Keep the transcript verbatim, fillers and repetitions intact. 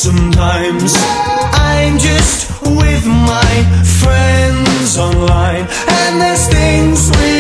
sometimes I'm just with my friends online, and there's things we